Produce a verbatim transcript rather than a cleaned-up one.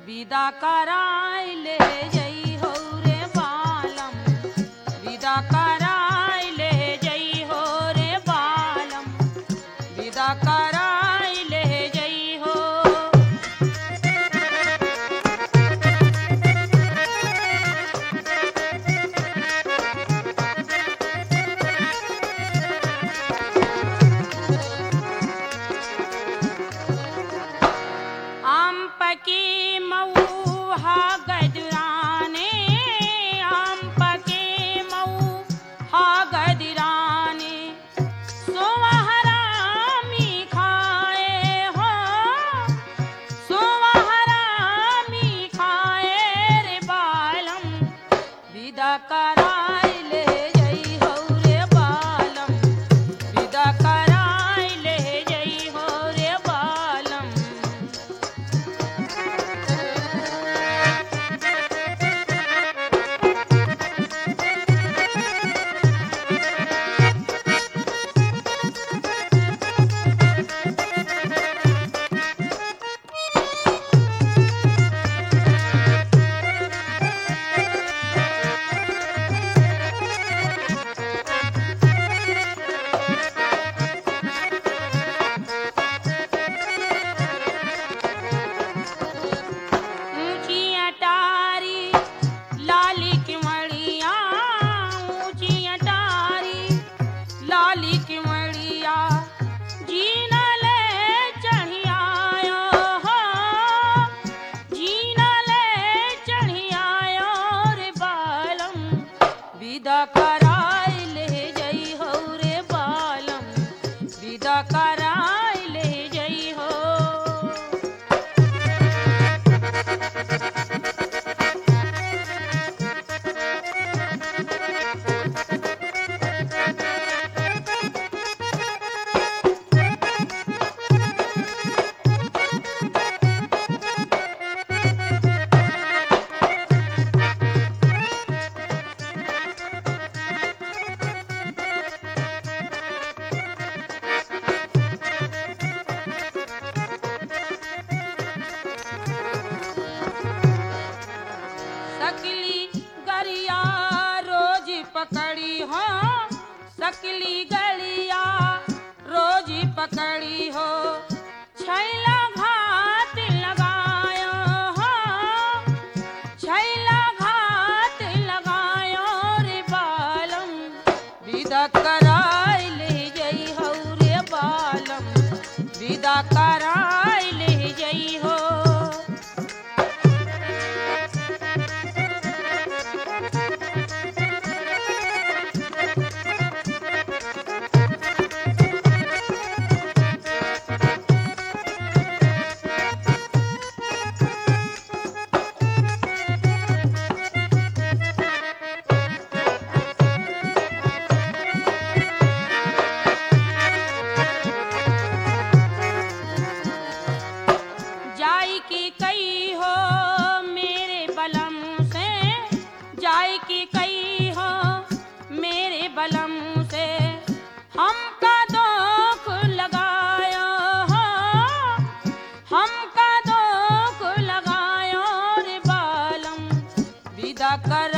विदा कराई ले जई हो रे बालम, विदा कराई ले जई हो रे बालम, विदा कराई ले जई हो। आम पकी मऊ हा गजराने, आम पके मऊ हा गजराने, सोवा हरामी खाए हो, सोवा हरामी खाए रे बालम, विदा कराई ले जई हो रे बालम, विदा कराई ले जई हो रे बालम। ऊंची अटारी लाली की मड़िया, ऊंची अटारी लाली की मड़िया, जीना ले चढ़ी आयो हो, जीना ले चढ़ी आयो रे बालम, विदा कराई ले जई हो रे बालम, विदा कराई ले जई हो। सकली गरिया रोज पकड़ी हो, सकली गरिया रोज पकड़ी हो, छैला घात लगायो हो, छैला घात लगायो रे बालम, विदा कराई ले जई हो रे बालम, विदा कराई ले जई हो। जाई की कई हो मेरे बलम से, जाई की कई हो मेरे बलम से, हमका दुख लगायो हो, हमका दुख लगायो रे बालम, विदा कर